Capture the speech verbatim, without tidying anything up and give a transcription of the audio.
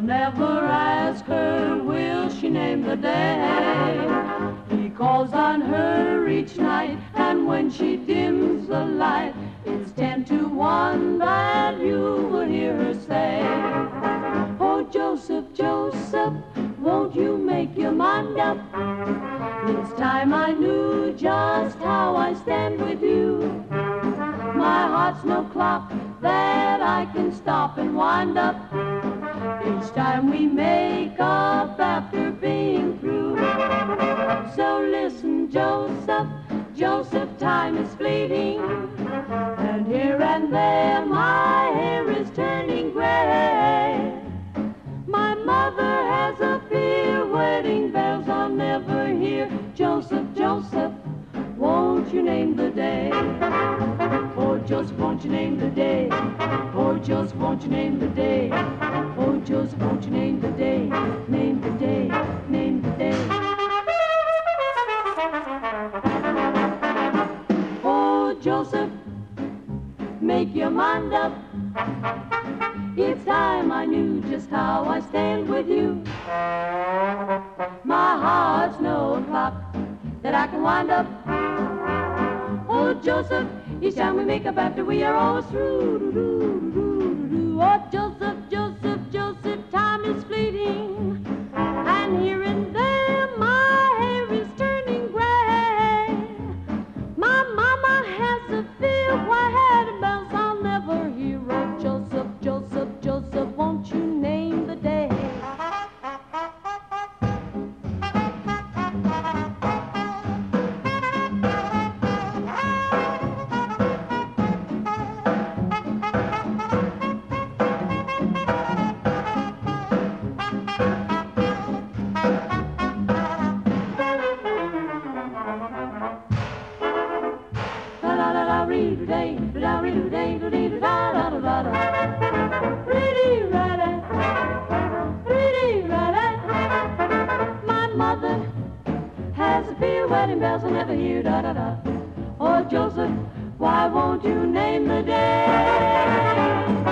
never ask her, will she name the day? He calls on her each night, and when she dims the light, it's ten to one that you will hear her say, oh, Joseph, Joseph, won't you make your mind up? It's time I knew just how I stand with you. My heart's no clock that I can stop and wind up each time we make up after being through. So listen, Joseph, Joseph, time is fleeting, and here and there my hair is turning gray. My mother has a fear wedding bells I'll never hear. Joseph, Joseph, won't you name the day? Oh, Joseph, won't you name the day? Oh, Joseph, won't you name the day? Oh, Joseph, won't you name the day? Name the day, name the day. Oh, Joseph, make your mind up. It's time I knew just how I stand with you. My heart's no clock that I can wind up. Oh, Joseph, each time we make up after we are always through. Oh, Joseph, Joseph, Joseph, time is fleeting, and here and there my hair is turning gray. My mama has a fear wedding bells I'll never hear. Oh, Joseph, Joseph, Joseph, won't you name the day? My mother has a fear wedding bells I'll never hear. Da da da. Oh, Joseph, why won't you name the day?